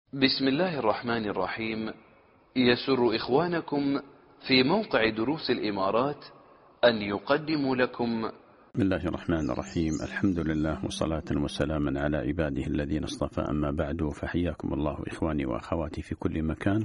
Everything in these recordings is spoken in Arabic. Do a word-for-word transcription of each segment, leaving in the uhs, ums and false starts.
بسم الله الرحمن الرحيم. يسر إخوانكم في موقع دروس الإمارات أن يقدموا لكم. بسم الله الرحمن الرحيم. الحمد لله وصلاة وسلاما على عباده الذين اصطفى، أما بعد، فحياكم الله إخواني وأخواتي في كل مكان،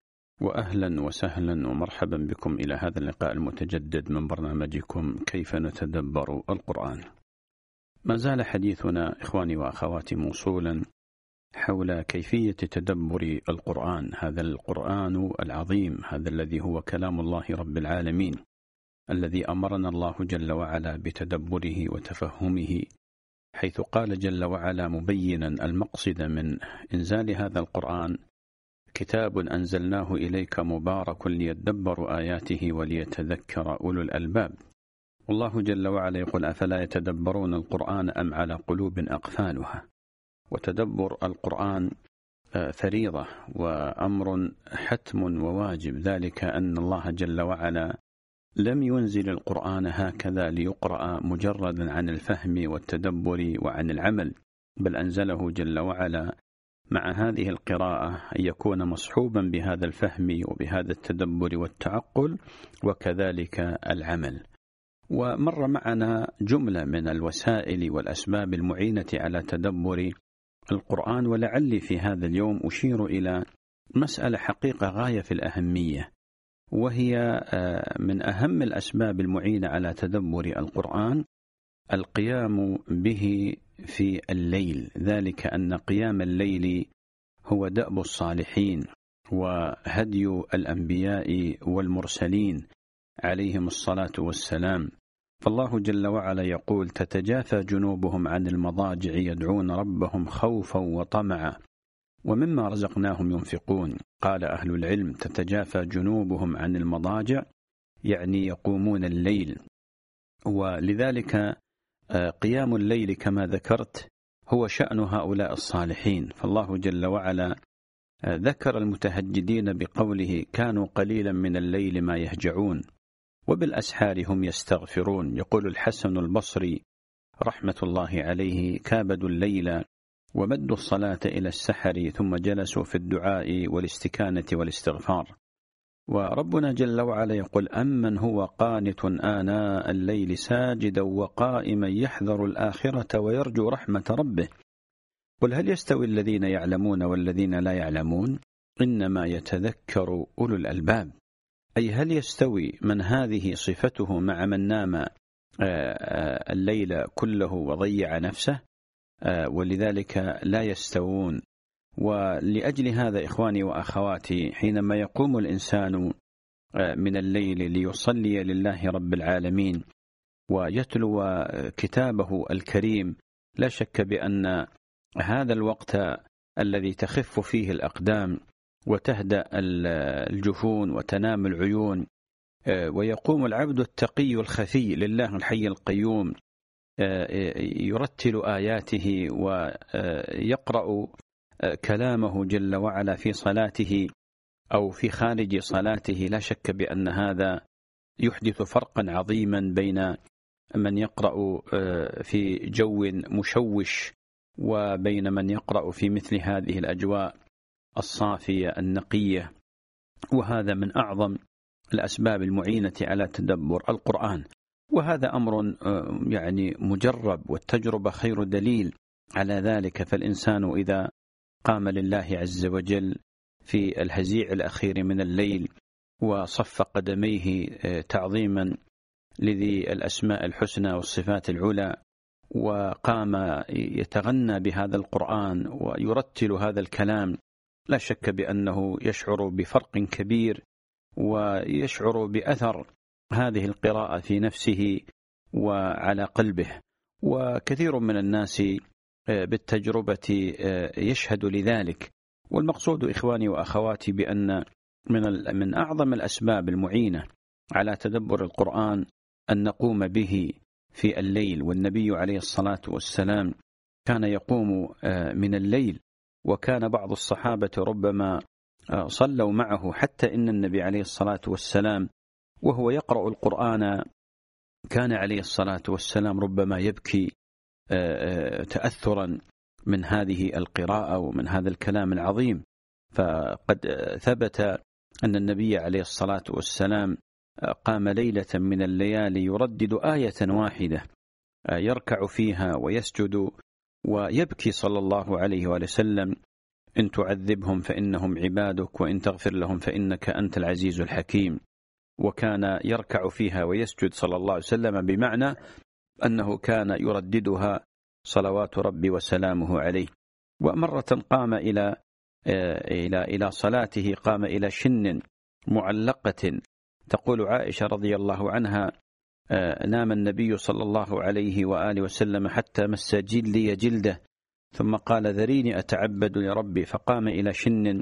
وأهلا وسهلا ومرحبا بكم إلى هذا اللقاء المتجدد من برنامجكم كيف نتدبر القرآن. ما زال حديثنا إخواني وأخواتي موصولا حول كيفية تدبر القرآن، هذا القرآن العظيم، هذا الذي هو كلام الله رب العالمين، الذي أمرنا الله جل وعلا بتدبره وتفهمه، حيث قال جل وعلا مبينا المقصد من إنزال هذا القرآن: كتاب أنزلناه إليك مبارك ليدبروا آياته وليتذكر أولو الألباب. والله جل وعلا يقول: أفلا يتدبرون القرآن أم على قلوب أقفالها. وتدبر القرآن فريضة وأمر حتم وواجب، ذلك أن الله جل وعلا لم ينزل القرآن هكذا ليقرأ مجردا عن الفهم والتدبر وعن العمل، بل أنزله جل وعلا مع هذه القراءة أن يكون مصحوبا بهذا الفهم وبهذا التدبر والتعقل وكذلك العمل. ومر معنا جملة من الوسائل والأسباب المعينة على تدبر القرآن، ولعلي في هذا اليوم أشير إلى مسألة حقيقة غاية في الأهمية، وهي من أهم الأسباب المعينة على تدبر القرآن القيام به في الليل، ذلك أن قيام الليل هو دأب الصالحين وهدي الأنبياء والمرسلين عليهم الصلاة والسلام. فالله جل وعلا يقول: تتجافى جنوبهم عن المضاجع يدعون ربهم خوفا وطمعا ومما رزقناهم ينفقون. قال أهل العلم: تتجافى جنوبهم عن المضاجع يعني يقومون الليل، ولذلك قيام الليل كما ذكرت هو شأن هؤلاء الصالحين. فالله جل وعلا ذكر المتهجدين بقوله: كانوا قليلا من الليل ما يهجعون وبالأسحار هم يستغفرون. يقول الحسن البصري رحمة الله عليه: كابدوا الليل ومدوا الصلاة إلى السحر ثم جلسوا في الدعاء والاستكانة والاستغفار. وربنا جل وعلا يقول: أمن هو قانت آناء الليل ساجدا وقائما يحذر الآخرة ويرجو رحمة ربه. قل هل يستوي الذين يعلمون والذين لا يعلمون؟ إنما يتذكر أولو الألباب. أي هل يستوي من هذه صفته مع من نام الليل كله وضيع نفسه؟ ولذلك لا يستوون. ولأجل هذا إخواني وأخواتي، حينما يقوم الإنسان من الليل ليصلي لله رب العالمين ويتلو كتابه الكريم، لا شك بأن هذا الوقت الذي تخف فيه الأقدام وتهدأ الجفون وتنام العيون ويقوم العبد التقي الخفي لله الحي القيوم يرتل آياته ويقرأ كلامه جل وعلا في صلاته أو في خارج صلاته، لا شك بأن هذا يحدث فرقا عظيما بين من يقرأ في جو مشوش وبين من يقرأ في مثل هذه الأجواء الصافية النقية. وهذا من أعظم الأسباب المعينة على تدبر القرآن، وهذا أمر يعني مجرب، والتجربة خير دليل على ذلك. فالإنسان إذا قام لله عز وجل في الهزيع الأخير من الليل وصف قدميه تعظيما لذي الأسماء الحسنى والصفات العلى، وقام يتغنى بهذا القرآن ويرتل هذا الكلام، لا شك بأنه يشعر بفرق كبير ويشعر بأثر هذه القراءة في نفسه وعلى قلبه. وكثير من الناس بالتجربة يشهد لذلك. والمقصود إخواني وأخواتي بأن من من أعظم الأسباب المعينة على تدبر القرآن أن نقوم به في الليل. والنبي عليه الصلاة والسلام كان يقوم من الليل، وكان بعض الصحابة ربما صلوا معه، حتى إن النبي عليه الصلاة والسلام وهو يقرأ القرآن كان عليه الصلاة والسلام ربما يبكي تأثرا من هذه القراءة ومن هذا الكلام العظيم. فقد ثبت أن النبي عليه الصلاة والسلام قام ليلة من الليالي يردد آية واحدة يركع فيها ويسجد ويبكي صلى الله عليه وسلم: إن تعذبهم فإنهم عبادك وإن تغفر لهم فإنك أنت العزيز الحكيم. وكان يركع فيها ويسجد صلى الله عليه وسلم بمعنى أنه كان يرددها صلوات ربي وسلامه عليه. ومرة قام إلى إلى إلى صلاته، قام إلى شن معلقة. تقول عائشة رضي الله عنها: نام النبي صلى الله عليه وآله وسلم حتى مس جلدي جلده، ثم قال: ذريني أتعبد لربي، فقام إلى شن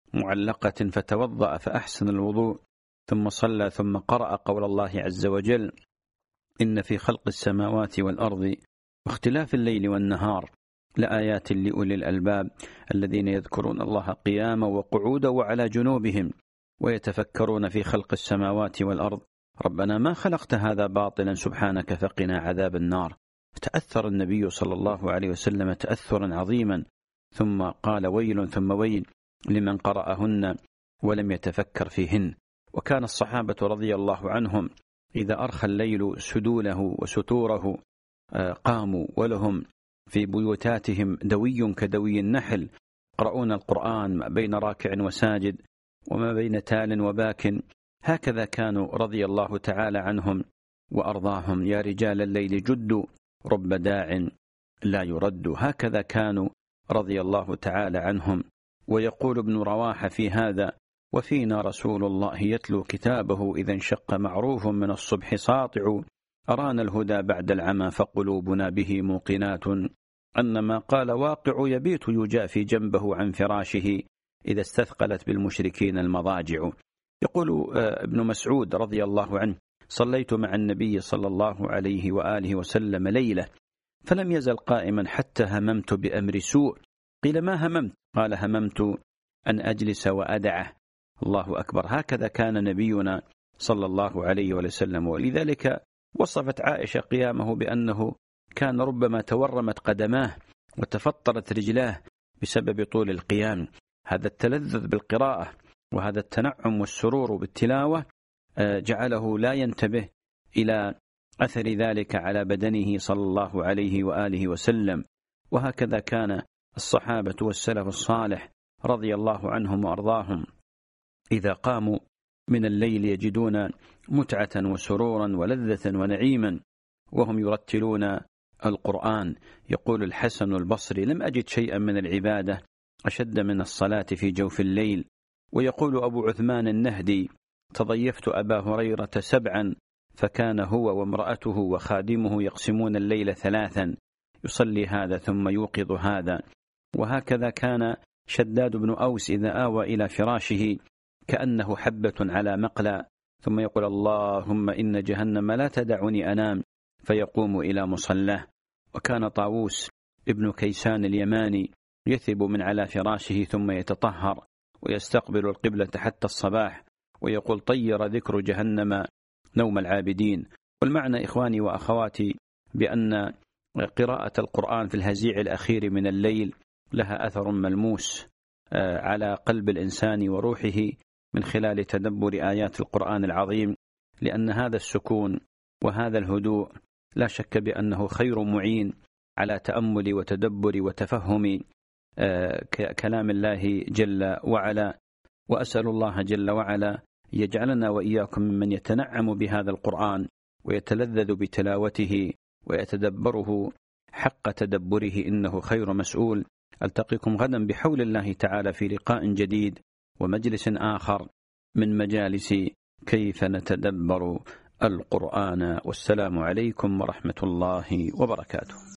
معلقة فتوضأ فأحسن الوضوء، ثم صلى، ثم قرأ قول الله عز وجل: إن في خلق السماوات والأرض واختلاف الليل والنهار لآيات لأولي الألباب الذين يذكرون الله قياما وقعودا وعلى جنوبهم ويتفكرون في خلق السماوات والأرض ربنا ما خلقت هذا باطلا سبحانك فقنا عذاب النار. تأثر النبي صلى الله عليه وسلم تأثرا عظيما، ثم قال: ويل ثم ويل لمن قرأهن ولم يتفكر فيهن. وكان الصحابة رضي الله عنهم إذا أرخى الليل سدوله وستوره قاموا، ولهم في بيوتاتهم دوي كدوي النحل يقرؤون القرآن ما بين راكع وساجد وما بين تال وباك. هكذا كانوا رضي الله تعالى عنهم وأرضاهم. يا رجال الليل جدوا رب داع لا يرد. هكذا كانوا رضي الله تعالى عنهم. ويقول ابن رواحة في هذا: وفينا رسول الله يتلو كتابه إذا انشق معروف من الصبح ساطع، أرانا الهدى بعد العمى فقلوبنا به موقنات، أن ما قال واقع يبيت يجافي جنبه عن فراشه إذا استثقلت بالمشركين المضاجع. يقول ابن مسعود رضي الله عنه: صليت مع النبي صلى الله عليه وآله وسلم ليلة فلم يزل قائما حتى هممت بأمر سوء. قيل: ما هممت؟ قال: هممت أن أجلس وأدعه. الله أكبر. هكذا كان نبينا صلى الله عليه وسلم. ولذلك وصفت عائشة قيامه بأنه كان ربما تورمت قدماه وتفطرت رجلاه بسبب طول القيام. هذا التلذذ بالقراءة وهذا التنعم والسرور بالتلاوة جعله لا ينتبه إلى أثر ذلك على بدنه صلى الله عليه وآله وسلم. وهكذا كان الصحابة والسلف الصالح رضي الله عنهم وأرضاهم إذا قاموا من الليل يجدون متعة وسرورا ولذة ونعيما وهم يرتلون القرآن. يقول الحسن البصري: لم أجد شيئا من العبادة أشد من الصلاة في جوف الليل. ويقول أبو عثمان النهدي: تضيفت أبا هريرة سبعا فكان هو وامرأته وخادمه يقسمون الليل ثلاثا، يصلي هذا ثم يوقظ هذا. وهكذا كان شداد بن أوس إذا آوى إلى فراشه كأنه حبة على مقلى، ثم يقول: اللهم إن جهنم لا تدعني أنام، فيقوم إلى مصلاه. وكان طاووس ابن كيسان اليماني يثب من على فراشه ثم يتطهر ويستقبل القبلة حتى الصباح، ويقول: طير ذكر جهنم نوم العابدين. والمعنى إخواني وأخواتي بأن قراءة القرآن في الهزيع الأخير من الليل لها أثر ملموس على قلب الإنسان وروحه من خلال تدبر آيات القرآن العظيم، لأن هذا السكون وهذا الهدوء لا شك بأنه خير معين على تأمل وتدبر وتفهم كلام الله جل وعلا. وأسأل الله جل وعلا يجعلنا وإياكم ممن يتنعم بهذا القرآن ويتلذذ بتلاوته ويتدبره حق تدبره، إنه خير مسؤول. ألتقيكم غدا بحول الله تعالى في لقاء جديد ومجلس آخر من مجالس كيف نتدبر القرآن. والسلام عليكم ورحمة الله وبركاته.